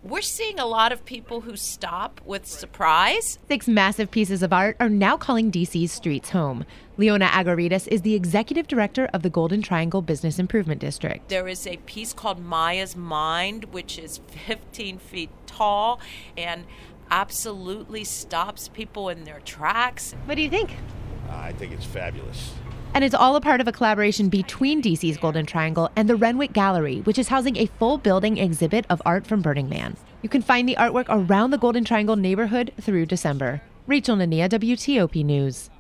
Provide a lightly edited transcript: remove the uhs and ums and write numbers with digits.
We're seeing a lot of people who stop with surprise. 6 massive pieces of art are now calling DC's streets home. Leona Agorides is the executive director of the Golden Triangle Business Improvement District. There is a piece called Maya's Mind, which is 15 feet tall and absolutely stops people in their tracks. What do you think? I think it's fabulous. And it's all a part of a collaboration between DC's Golden Triangle and the Renwick Gallery, which is housing a full building exhibit of art from Burning Man. You can find the artwork around the Golden Triangle neighborhood through December. Rachel Nania, WTOP News.